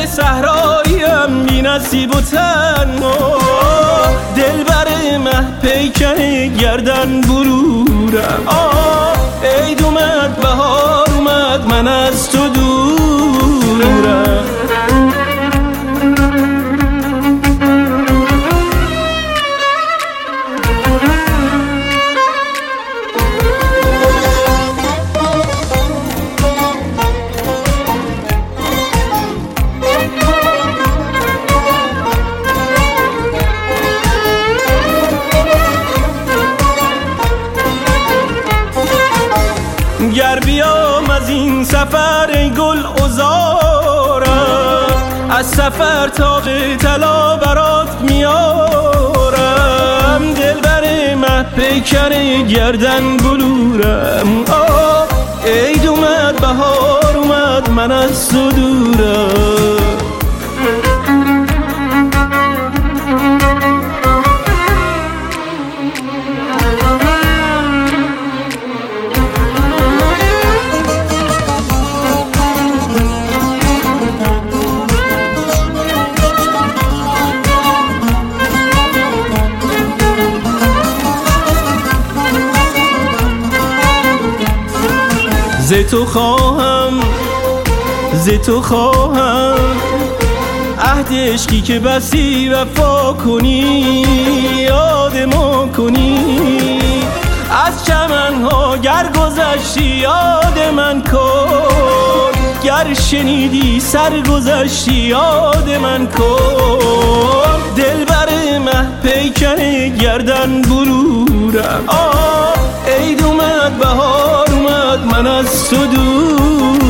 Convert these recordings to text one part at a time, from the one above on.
صحراییم بی نصیب و تنها، دلبر مه پیکر گردن برورم. عید اومد بهار اومد من از تو دورم. گر بیام از این سفر ای گل عذارم، از سفر تاق طلا برات میارم. دلبر مه پیکر گردن بلورم. عید اومد بهار اومد من از تو دورم. ز تو خواهم عهد عشقی که بسی وفا کنی، یاد ما کنی. از چمنها گر گذشتی یاد من کن، گر شنیدی سرگذشتی یاد من کن. دلبر مه پیکر گردن برورم. عید اومد بهار اومد من از تو دورم.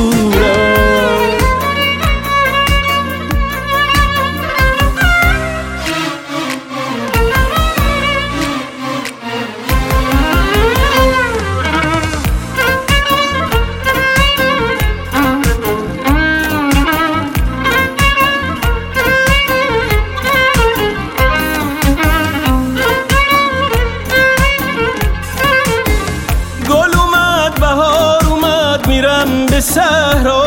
میرم به صحرا،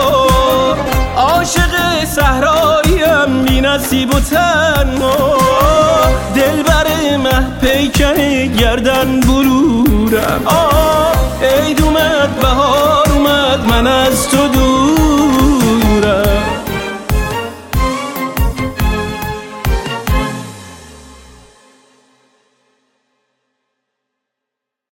عاشق صحراییم بی نصیب و تنها. دلبر مه پیکر گردن برورم. عید اومد بهار اومد من از تو